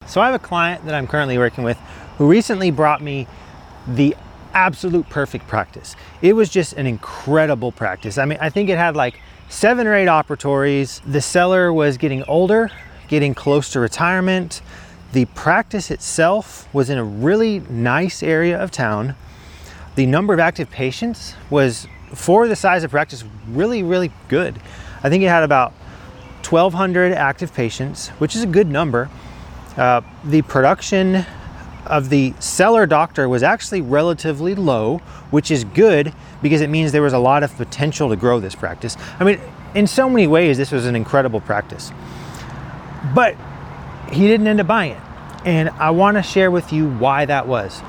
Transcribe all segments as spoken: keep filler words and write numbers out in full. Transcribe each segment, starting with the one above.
So I have a client that I'm currently working with who recently brought me the absolute perfect practice. It was just an incredible practice. I mean, I think it had like seven or eight operatories. The seller was getting older, getting close to retirement. The practice itself was in a really nice area of town. The number of active patients was, for the size of practice, really, really good. I think it had about twelve hundred active patients, which is a good number. Uh, the production of the seller doctor was actually relatively low, which is good because it means there was a lot of potential to grow this practice. I mean, in so many ways, this was an incredible practice. But he didn't end up buying it. And I want to share with you why that was.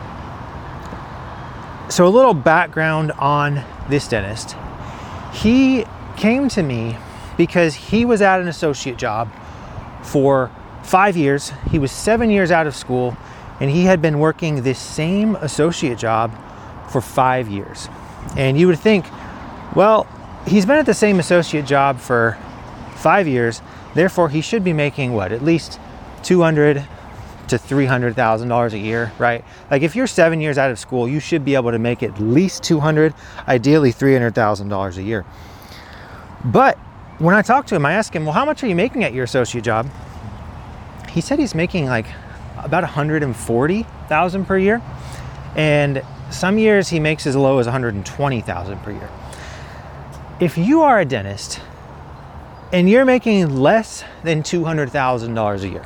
So a little background on this dentist. He came to me because he was at an associate job for five years. He was seven years out of school, and he had been working this same associate job for five years. And you would think, well, he's been at the same associate job for five years, therefore he should be making what, at least two hundred to three hundred thousand dollars a year, right? Like if you're seven years out of school, you should be able to make at least two hundred, ideally three hundred thousand dollars a year. But when I talked to him, I asked him, well, how much are you making at your associate job? He said he's making like about one hundred forty thousand per year. And some years he makes as low as one hundred twenty thousand per year. If you are a dentist and you're making less than two hundred thousand dollars a year,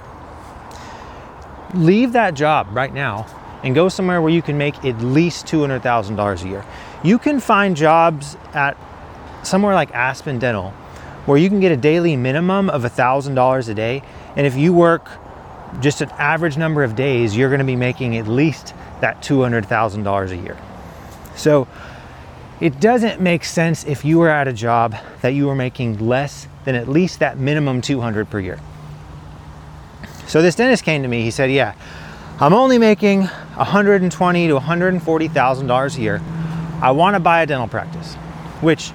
leave that job right now and go somewhere where you can make at least two hundred thousand dollars a year. You can find jobs at somewhere like Aspen Dental where you can get a daily minimum of one thousand dollars a day. And if you work just an average number of days, you're going to be making at least that two hundred thousand dollars a year. So it doesn't make sense if you were at a job that you were making less than at least that minimum two hundred per year. So this dentist came to me, he said, yeah, I'm only making one hundred twenty to one hundred forty thousand dollars a year. I want to buy a dental practice, which,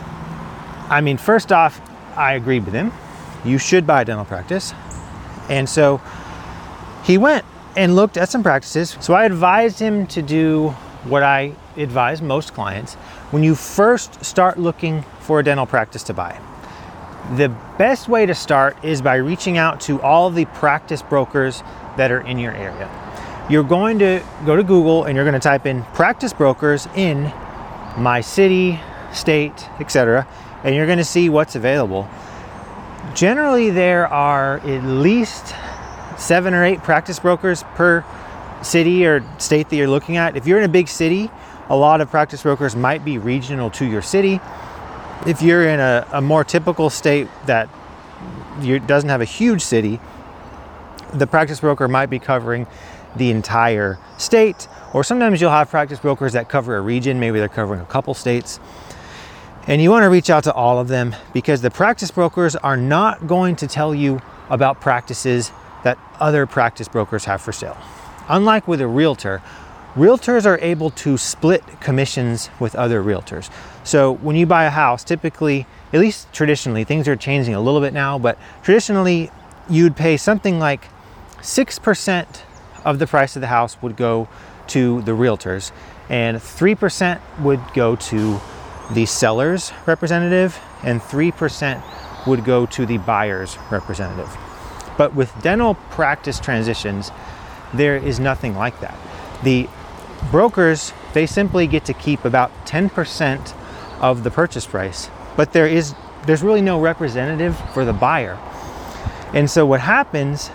I mean, first off, I agreed with him. You should buy a dental practice. And so he went and looked at some practices. So I advised him to do what I advise most clients. When you first start looking for a dental practice to buy, the best way to start is by reaching out to all of the practice brokers that are in your area. You're going to go to Google and you're going to type in practice brokers in my city, state, et cetera, and you're going to see what's available. Generally, there are at least seven or eight practice brokers per city or state that you're looking at. If you're in a big city, a lot of practice brokers might be regional to your city. If you're in a, a more typical state that you, doesn't have a huge city, the practice broker might be covering the entire state, or sometimes you'll have practice brokers that cover a region, maybe they're covering a couple states. And you want to reach out to all of them because the practice brokers are not going to tell you about practices that other practice brokers have for sale. Unlike with a realtor, realtors are able to split commissions with other realtors. So when you buy a house, typically, at least traditionally, things are changing a little bit now, but traditionally you'd pay something like six percent of the price of the house would go to the realtors and three percent would go to the seller's representative and three percent would go to the buyer's representative. But with dental practice transitions, there is nothing like that. The brokers, they simply get to keep about ten percent of the purchase price, but there is there's really no representative for the buyer. And so what happens,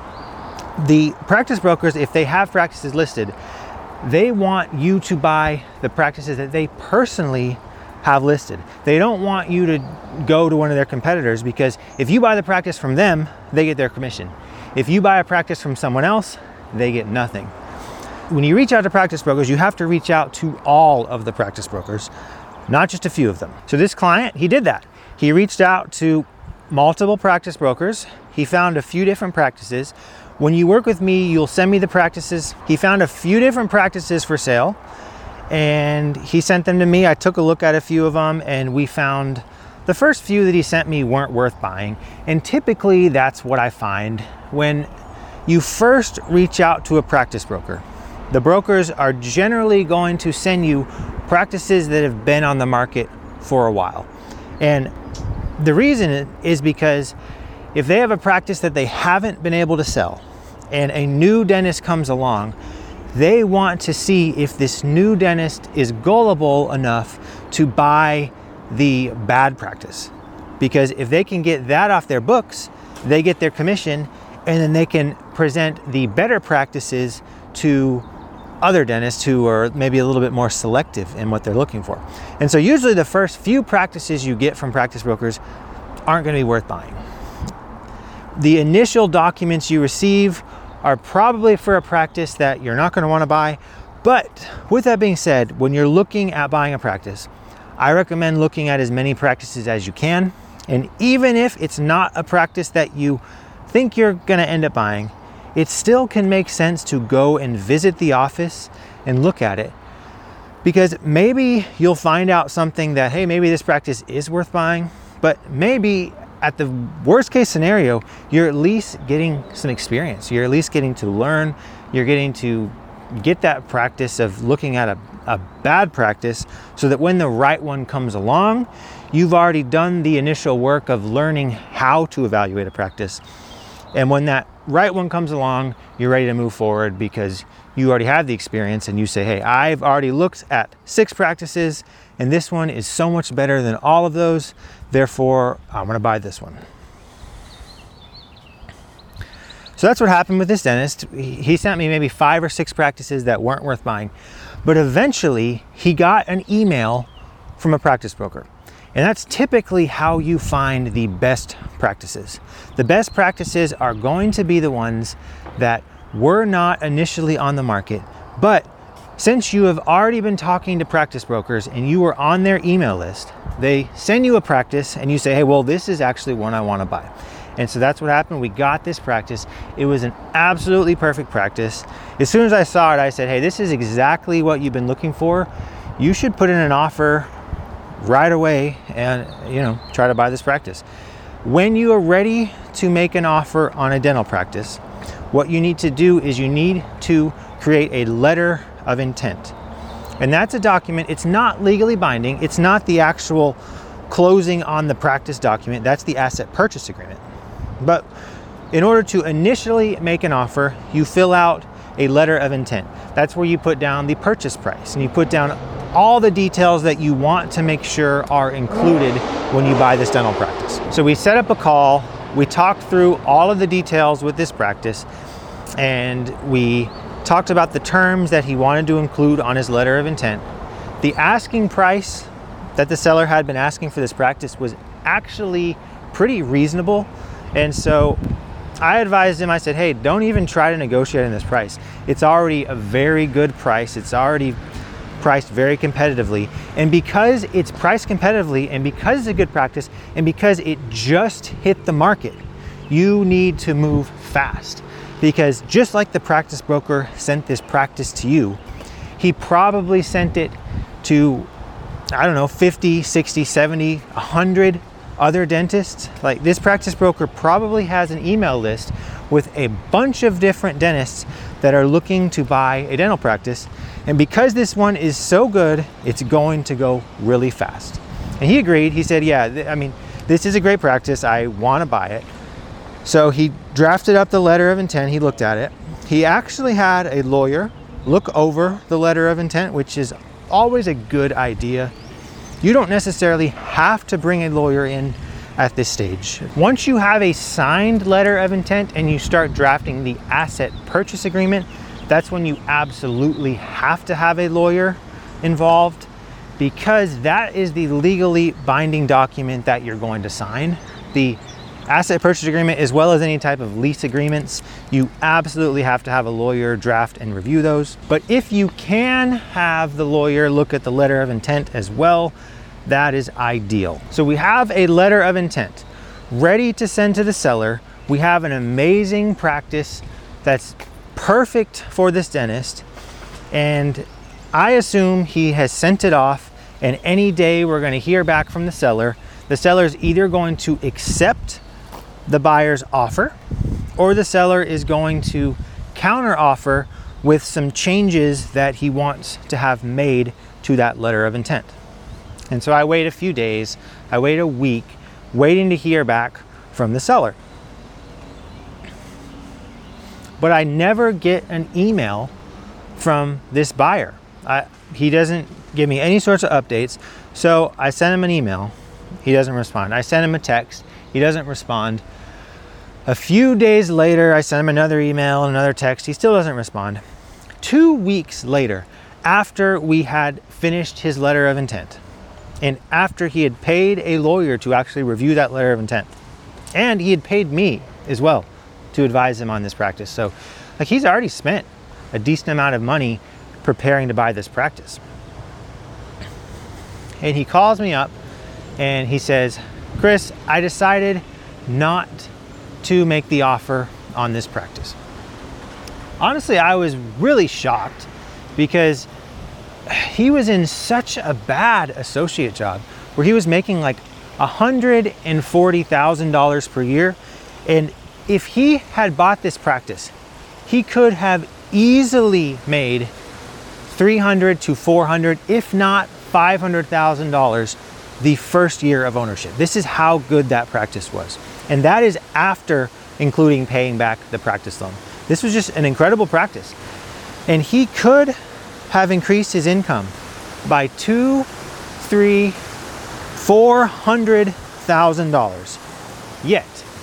the practice brokers, if they have practices listed, they want you to buy the practices that they personally have listed. They don't want you to go to one of their competitors, because if you buy the practice from them, they get their commission. If you buy a practice from someone else, they get nothing. When you reach out to practice brokers, you have to reach out to all of the practice brokers, not just a few of them. So this client, he did that. He reached out to multiple practice brokers. He found a few different practices. When you work with me, you'll send me the practices. He found a few different practices for sale, and he sent them to me. I took a look at a few of them, and we found the first few that he sent me weren't worth buying. And typically that's what I find when you first reach out to a practice broker. The brokers are generally going to send you practices that have been on the market for a while. And the reason is because if they have a practice that they haven't been able to sell and a new dentist comes along, they want to see if this new dentist is gullible enough to buy the bad practice. Because if they can get that off their books, they get their commission, and then they can present the better practices to other dentists who are maybe a little bit more selective in what they're looking for. And so usually the first few practices you get from practice brokers aren't going to be worth buying. The initial documents you receive are probably for a practice that you're not going to want to buy. But with that being said, when you're looking at buying a practice, I recommend looking at as many practices as you can. And even if it's not a practice that you think you're going to end up buying, it still can make sense to go and visit the office and look at it, because maybe you'll find out something that, hey, maybe this practice is worth buying, but maybe at the worst case scenario, you're at least getting some experience. You're at least getting to learn. You're getting to get that practice of looking at a, a bad practice so that when the right one comes along, you've already done the initial work of learning how to evaluate a practice. And when that right one comes along, you're ready to move forward because you already have the experience and you say, hey, I've already looked at six practices and this one is so much better than all of those. Therefore, I'm going to buy this one. So that's what happened with this dentist. He sent me maybe five or six practices that weren't worth buying. But eventually, he got an email from a practice broker. And that's typically how you find the best practices. The best practices are going to be the ones that were not initially on the market, but since you have already been talking to practice brokers and you were on their email list, they send you a practice and you say, hey, well, this is actually one I want to buy. And so that's what happened. We got this practice. It was an absolutely perfect practice. As soon as I saw it, I said, hey, this is exactly what you've been looking for. You should put in an offer right away and, you know, try to buy this practice. When you are ready to make an offer on a dental practice, what you need to do is you need to create a letter of intent. And that's a document. It's not legally binding. It's not the actual closing on the practice document. That's the asset purchase agreement. But in order to initially make an offer, you fill out a letter of intent. That's where you put down the purchase price and you put down all the details that you want to make sure are included when you buy this dental practice. So we set up a call, we talked through all of the details with this practice, and we talked about the terms that he wanted to include on his letter of intent. The asking price that the seller had been asking for this practice was actually pretty reasonable. And so I advised him, I said, hey, don't even try to negotiate on this price. It's already a very good price. It's already priced very competitively. And because it's priced competitively and because it's a good practice and because it just hit the market, you need to move fast. Because just like the practice broker sent this practice to you, he probably sent it to, I don't know, fifty, sixty, seventy, one hundred other dentists. Like, this practice broker probably has an email list with a bunch of different dentists that are looking to buy a dental practice. And because this one is so good, it's going to go really fast. And he agreed. He said, yeah, th- I mean, this is a great practice. I want to buy it. So he drafted up the letter of intent. He looked at it. He actually had a lawyer look over the letter of intent, which is always a good idea. You don't necessarily have to bring a lawyer in at this stage. Once you have a signed letter of intent and you start drafting the asset purchase agreement, that's when you absolutely have to have a lawyer involved, because that is the legally binding document that you're going to sign. The asset purchase agreement, as well as any type of lease agreements, you absolutely have to have a lawyer draft and review those. But if you can have the lawyer look at the letter of intent as well, that is ideal. So we have a letter of intent ready to send to the seller. We have an amazing practice that's perfect for this dentist, and I assume he has sent it off, and any day we're going to hear back from the seller. The seller is either going to accept the buyer's offer, or the seller is going to counter offer with some changes that he wants to have made to that letter of intent. And so I wait a few days, I wait a week, waiting to hear back from the seller. But I never get an email from this buyer. I, he doesn't give me any sorts of updates. So I send him an email, he doesn't respond. I send him a text, he doesn't respond. A few days later, I sent him another email, another text, he still doesn't respond. Two weeks later, after we had finished his letter of intent, and after he had paid a lawyer to actually review that letter of intent, and he had paid me as well to advise him on this practice. So like he's already spent a decent amount of money preparing to buy this practice. And he calls me up and he says, Chris, I decided not to make the offer on this practice. Honestly, I was really shocked because he was in such a bad associate job where he was making like one hundred forty thousand dollars per year. And if he had bought this practice, he could have easily made three hundred to four hundred, if not five hundred thousand dollars the first year of ownership. This is how good that practice was. And that is after including paying back the practice loan. This was just an incredible practice. And he could have increased his income by two, three, four hundred thousand dollars. Yet,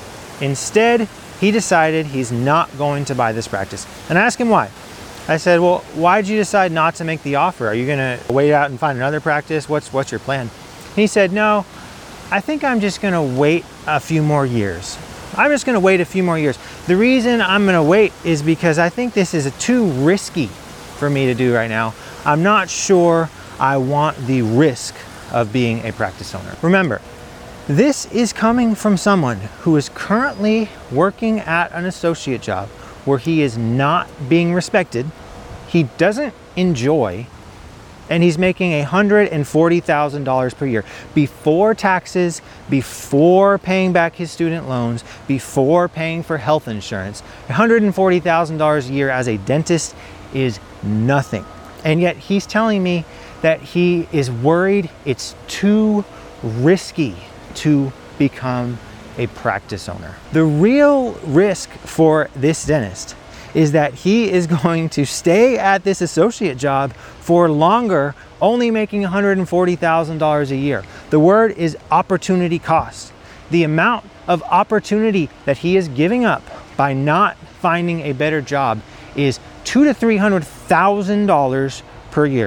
instead, he decided he's not going to buy this practice. And I asked him why. I said, well, why did you decide not to make the offer? Are you gonna wait out and find another practice? What's, what's your plan? And he said, no, I think I'm just gonna wait a few more years. I'm just gonna wait a few more years. The reason I'm gonna wait is because I think this is too risky for me to do right now. I'm not sure I want the risk of being a practice owner. Remember, this is coming from someone who is currently working at an associate job where he is not being respected, he doesn't enjoy, and he's making one hundred forty thousand dollars per year before taxes, before paying back his student loans, before paying for health insurance. one hundred forty thousand dollars a year as a dentist is nothing. And yet he's telling me that he is worried it's too risky to become a practice owner. The real risk for this dentist is that he is going to stay at this associate job for longer, only making one hundred forty thousand dollars a year. The word is opportunity cost. The amount of opportunity that he is giving up by not finding a better job is two to three hundred thousand dollars per year.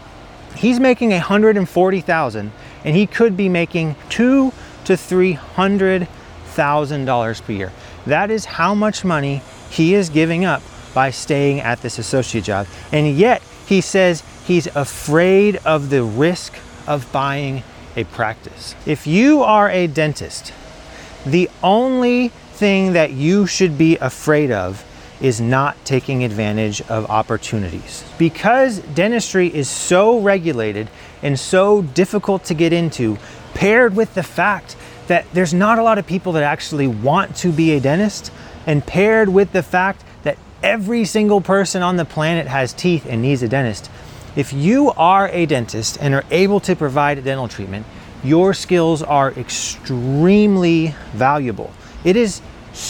He's making one hundred forty thousand dollars and he could be making two to three hundred thousand dollars per year. That is how much money he is giving up by staying at this associate job. And yet he says he's afraid of the risk of buying a practice. If you are a dentist, the only thing that you should be afraid of is not taking advantage of opportunities. Because dentistry is so regulated and so difficult to get into, paired with the fact that there's not a lot of people that actually want to be a dentist, and paired with the fact that every single person on the planet has teeth and needs a dentist. If you are a dentist and are able to provide dental treatment, your skills are extremely valuable. It is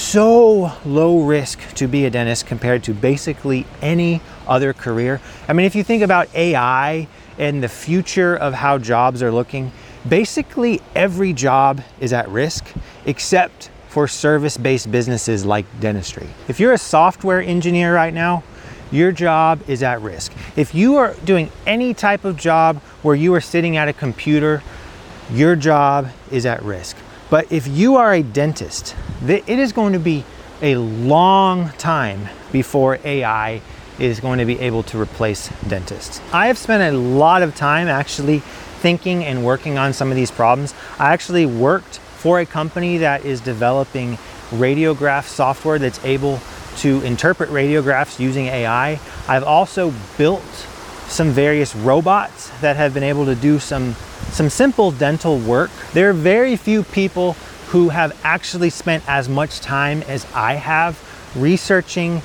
so low risk to be a dentist compared to basically any other career. I mean, if you think about A I and the future of how jobs are looking, basically every job is at risk except for service-based businesses like dentistry. If you're a software engineer right now, your job is at risk. If you are doing any type of job where you are sitting at a computer, your job is at risk. But if you are a dentist, it is going to be a long time before A I is going to be able to replace dentists. I have spent a lot of time actually thinking and working on some of these problems. I actually worked for a company that is developing radiograph software that's able to interpret radiographs using A I. I've also built some various robots that have been able to do some, some simple dental work. There are very few people who have actually spent as much time as I have researching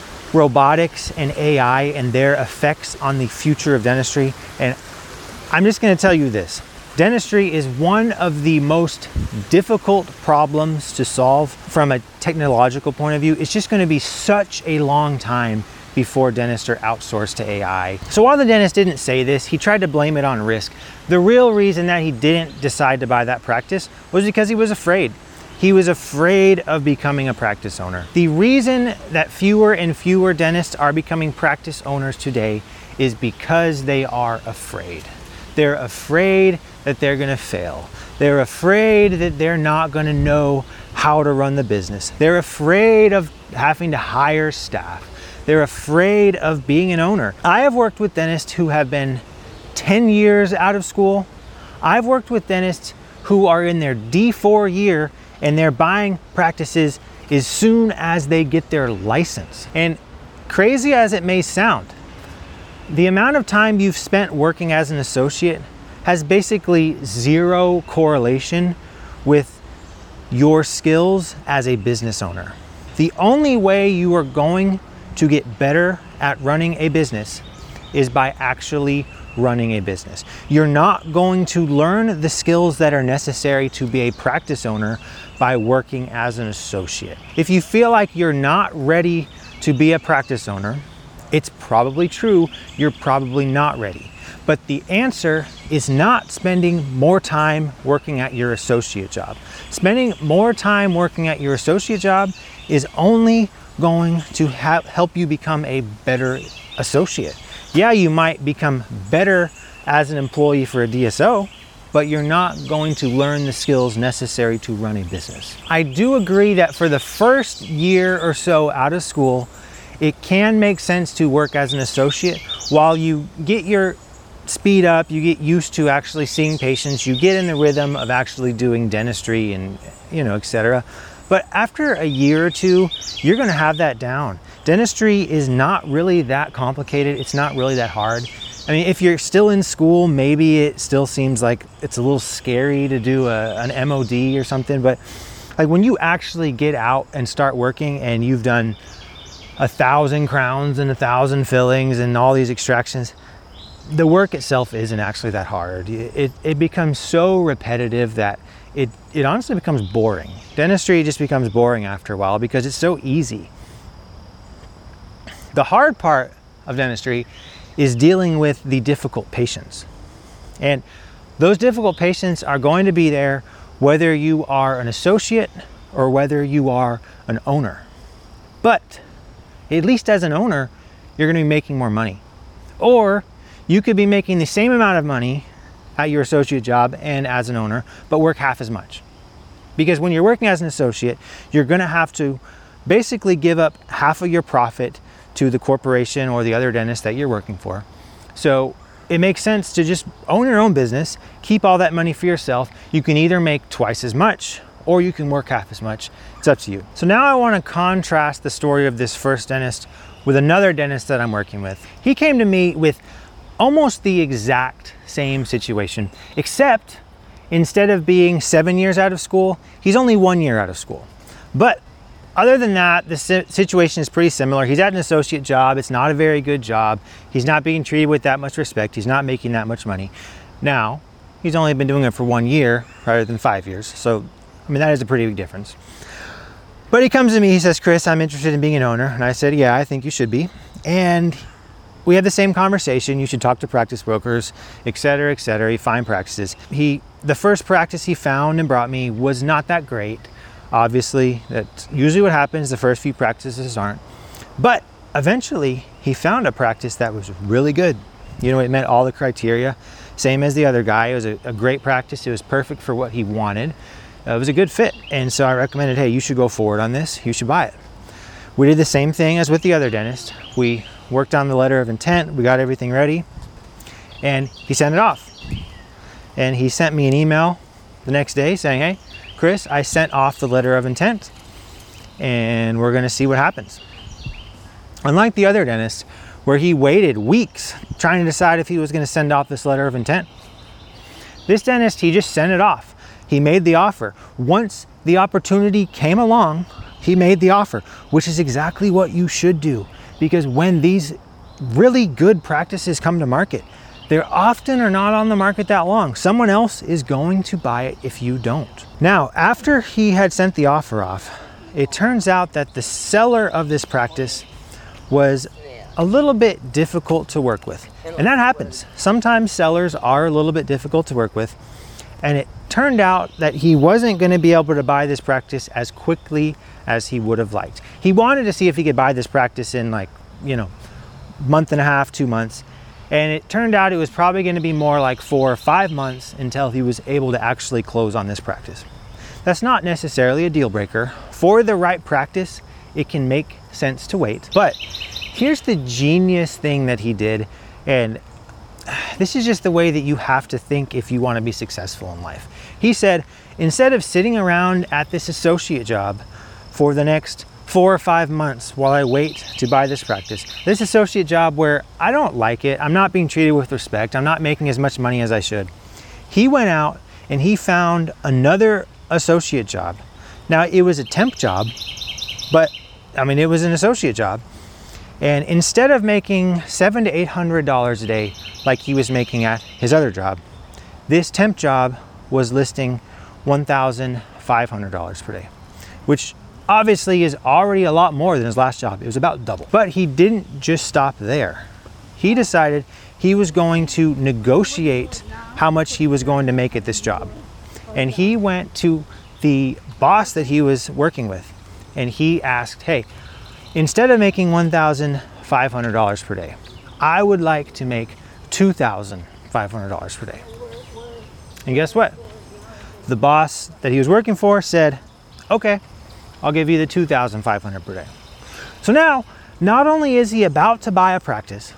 robotics and A I and their effects on the future of dentistry. And I'm just going to tell you this. Dentistry is one of the most difficult problems to solve from a technological point of view. It's just going to be such a long time before dentists are outsourced to A I. So while the dentist didn't say this, he tried to blame it on risk. The real reason that he didn't decide to buy that practice was because he was afraid. He was afraid of becoming a practice owner. The reason that fewer and fewer dentists are becoming practice owners today is because they are afraid. They're afraid that they're gonna fail. They're afraid that they're not gonna know how to run the business. They're afraid of having to hire staff. They're afraid of being an owner. I have worked with dentists who have been ten years out of school. I've worked with dentists who are in their D four year and they're buying practices as soon as they get their license. And crazy as it may sound, the amount of time you've spent working as an associate has basically zero correlation with your skills as a business owner. The only way you are going to get better at running a business is by actually running a business. You're not going to learn the skills that are necessary to be a practice owner by working as an associate. If you feel like you're not ready to be a practice owner, it's probably true, you're probably not ready. But the answer is not spending more time working at your associate job. Spending more time working at your associate job is only going to ha- help you become a better associate. Yeah, you might become better as an employee for a D S O, but you're not going to learn the skills necessary to run a business. I do agree that for the first year or so out of school, it can make sense to work as an associate while you get your speed up, you get used to actually seeing patients, you get in the rhythm of actually doing dentistry and, you know, et cetera. But after a year or two, you're gonna have that down. Dentistry is not really that complicated. It's not really that hard. I mean, if you're still in school, maybe it still seems like it's a little scary to do a, an M O D or something, but like when you actually get out and start working and you've done a thousand crowns and a thousand fillings and all these extractions, the work itself isn't actually that hard. It, it becomes so repetitive that it, it honestly becomes boring. Dentistry just becomes boring after a while because it's so easy. The hard part of dentistry is dealing with the difficult patients. And those difficult patients are going to be there whether you are an associate or whether you are an owner. But at least as an owner, you're going to be making more money. Or you could be making the same amount of money at your associate job and as an owner, but work half as much. Because when you're working as an associate, you're going to have to basically give up half of your profit to the corporation or the other dentist that you're working for. So it makes sense to just own your own business, keep all that money for yourself. You can either make twice as much or you can work half as much. It's up to you. So now I want to contrast the story of this first dentist with another dentist that I'm working with. He came to me with almost the exact same situation, except instead of being seven years out of school, he's only one year out of school. But other than that, the situation is pretty similar. He's at an associate job. It's not a very good job. He's not being treated with that much respect. He's not making that much money. Now, he's only been doing it for one year rather than five years. So, I mean, that is a pretty big difference. But he comes to me, he says, Chris, I'm interested in being an owner. And I said, yeah, I think you should be. And we had the same conversation. You should talk to practice brokers, et cetera, et cetera. He find practices. He, the first practice he found and brought me was not that great. Obviously, that's usually what happens. The first few practices aren't. But eventually, he found a practice that was really good. You know, it met all the criteria. Same as the other guy. It was a, a great practice. It was perfect for what he wanted. Uh, it was a good fit. And so I recommended, hey, you should go forward on this. You should buy it. We did the same thing as with the other dentist. We worked on the letter of intent. We got everything ready. And he sent it off. And he sent me an email the next day saying, hey, Chris, I sent off the letter of intent and we're going to see what happens. Unlike the other dentist, where he waited weeks trying to decide if he was going to send off this letter of intent, this dentist, he just sent it off. He made the offer. Once the opportunity came along, he made the offer, which is exactly what you should do. Because when these really good practices come to market, they often are not on the market that long. Someone else is going to buy it if you don't. Now, after he had sent the offer off, it turns out that the seller of this practice was a little bit difficult to work with. And that happens. Sometimes sellers are a little bit difficult to work with. And it turned out that he wasn't going to be able to buy this practice as quickly as he would have liked. He wanted to see if he could buy this practice in like, you know, month and a half, two months. And it turned out it was probably going to be more like four or five months until he was able to actually close on this practice. That's not necessarily a deal breaker. For the right practice, it can make sense to wait. But here's the genius thing that he did. And this is just the way that you have to think if you want to be successful in life. He said, instead of sitting around at this associate job for the next four or five months while I wait to buy this practice, this associate job where I don't like it, I'm not being treated with respect, I'm not making as much money as I should, he went out and he found another associate job. Now, it was a temp job, but I mean, it was an associate job. And instead of making seven to eight hundred dollars a day like he was making at his other job, this temp job was listing one thousand five hundred dollars per day, which obviously is already a lot more than his last job. It was about double. But he didn't just stop there. He decided he was going to negotiate how much he was going to make at this job. And he went to the boss that he was working with and he asked, hey, instead of making one thousand five hundred dollars per day, I would like to make two thousand five hundred dollars per day. And guess what? The boss that he was working for said, okay, I'll give you the two thousand five hundred dollars per day. So now, not only is he about to buy a practice,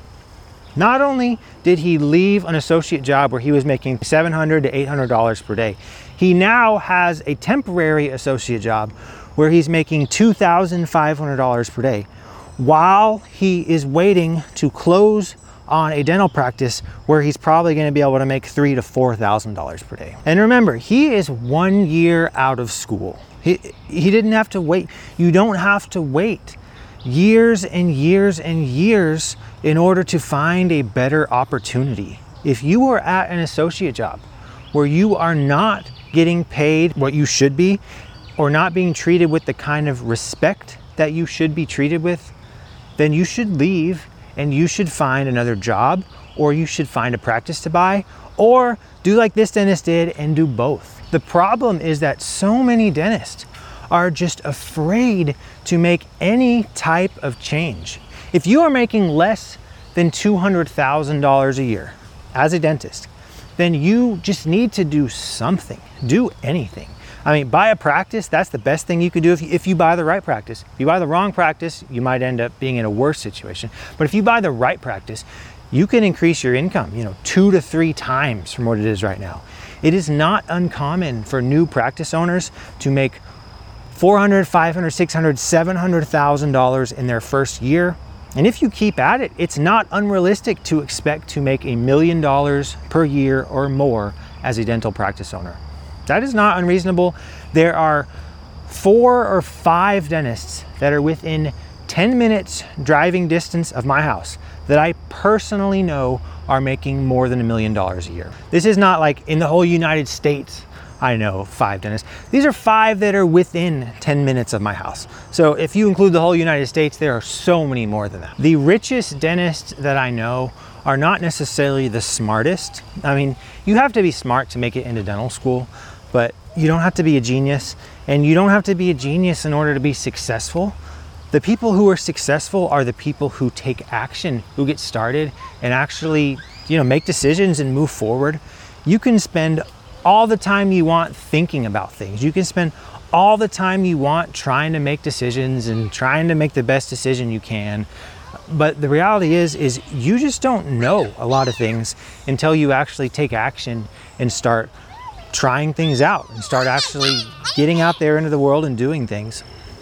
not only did he leave an associate job where he was making seven hundred to eight hundred dollars per day, he now has a temporary associate job where he's making two thousand five hundred dollars per day while he is waiting to close on a dental practice where he's probably going to be able to make three to four thousand dollars per day. And remember, he is one year out of school. He, he didn't have to wait. You don't have to wait years and years and years in order to find a better opportunity. If you are at an associate job where you are not getting paid what you should be, or not being treated with the kind of respect that you should be treated with, then you should leave and you should find another job, or you should find a practice to buy, or do like this dentist did and do both. The problem is that so many dentists are just afraid to make any type of change. If you are making less than two hundred thousand dollars a year as a dentist, then you just need to do something, do anything. I mean, buy a practice, that's the best thing you could do if you, if you buy the right practice. If you buy the wrong practice, you might end up being in a worse situation. But if you buy the right practice, you can increase your income, you know, two to three times from what it is right now. It is not uncommon for new practice owners to make four hundred thousand dollars, five hundred thousand dollars, six hundred thousand dollars, seven hundred thousand dollars in their first year. And if you keep at it, it's not unrealistic to expect to make a million dollars per year or more as a dental practice owner. That is not unreasonable. There are four or five dentists that are within ten minutes driving distance of my house that I personally know are making more than a million dollars a year. This is not like in the whole United States, I know five dentists. These are five that are within ten minutes of my house. So if you include the whole United States, there are so many more than that. The richest dentists that I know are not necessarily the smartest. I mean, you have to be smart to make it into dental school, but you don't have to be a genius, and you don't have to be a genius in order to be successful. The people who are successful are the people who take action, who get started and actually, you know, make decisions and move forward. You can spend all the time you want thinking about things. You can spend all the time you want trying to make decisions and trying to make the best decision you can. But the reality is, is you just don't know a lot of things until you actually take action and start trying things out and start actually getting out there into the world and doing things.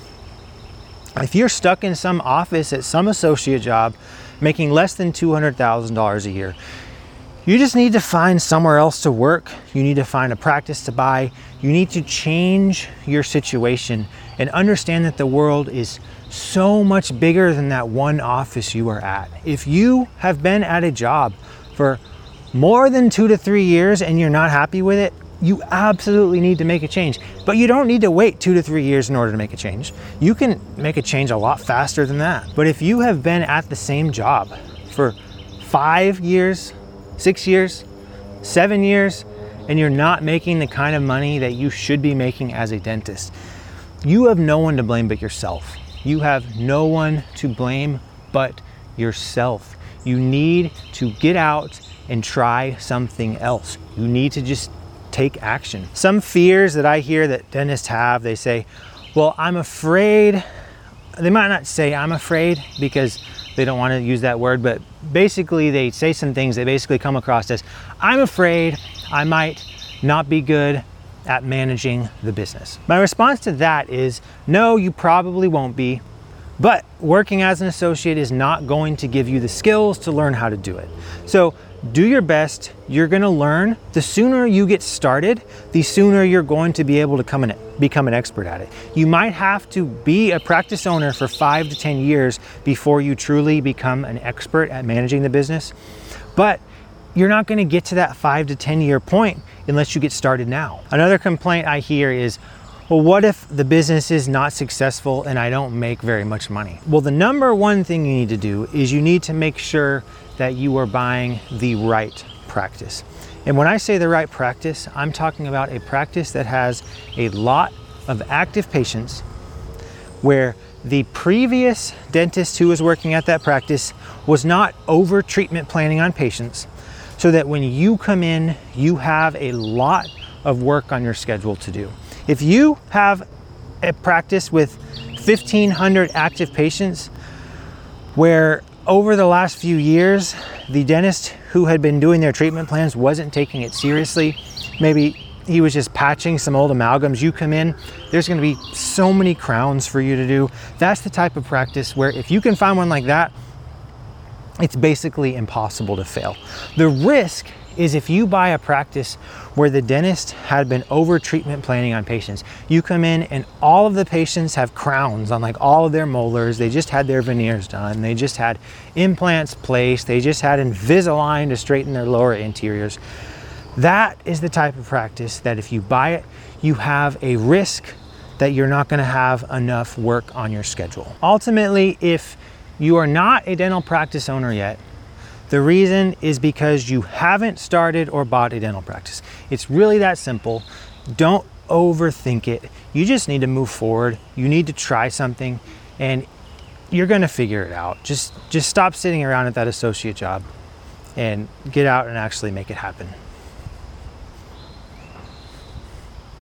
If you're stuck in some office at some associate job making less than two hundred thousand dollars a year, You just need to find somewhere else to work. You need to find a practice to buy. You need to change your situation and understand that the world is so much bigger than that one office you are at. If you have been at a job for more than two to three years and you're not happy with it, you absolutely need to make a change. But you don't need to wait two to three years in order to make a change. You can make a change a lot faster than that. But if you have been at the same job for five years, six years, seven years, and you're not making the kind of money that you should be making as a dentist, you have no one to blame but yourself. You have no one to blame but yourself. You need to get out and try something else. You need to just take action. Some fears that I hear that dentists have, they say, well, I'm afraid. They might not say I'm afraid because they don't want to use that word, but basically they say some things that basically come across as, I'm afraid I might not be good at managing the business. My response to that is, no, you probably won't be, but working as an associate is not going to give you the skills to learn how to do it. So do your best. You're going to learn. The sooner you get started, the sooner you're going to be able to come and become an expert at it. You might have to be a practice owner for five to ten years before you truly become an expert at managing the business. But you're not going to get to that five to ten year point unless you get started now. Another complaint I hear is, well, what if the business is not successful and I don't make very much money? Well, the number one thing you need to do is you need to make sure that you are buying the right practice. And when I say the right practice, I'm talking about a practice that has a lot of active patients, where the previous dentist who was working at that practice was not over treatment planning on patients, so that when you come in, you have a lot of work on your schedule to do. If you have a practice with fifteen hundred active patients, where over the last few years, the dentist who had been doing their treatment plans wasn't taking it seriously, maybe he was just patching some old amalgams, you come in, there's gonna be so many crowns for you to do. That's the type of practice where if you can find one like that, it's basically impossible to fail. The risk is if you buy a practice where the dentist had been over treatment planning on patients. You come in and all of the patients have crowns on like all of their molars. They just had their veneers done. They just had implants placed. They just had Invisalign to straighten their lower anteriors. That is the type of practice that if you buy it, you have a risk that you're not gonna have enough work on your schedule. Ultimately, if you are not a dental practice owner yet, the reason is because you haven't started or bought a dental practice. It's really that simple. Don't overthink it. You just need to move forward. You need to try something and you're gonna figure it out. Just, just stop sitting around at that associate job and get out and actually make it happen.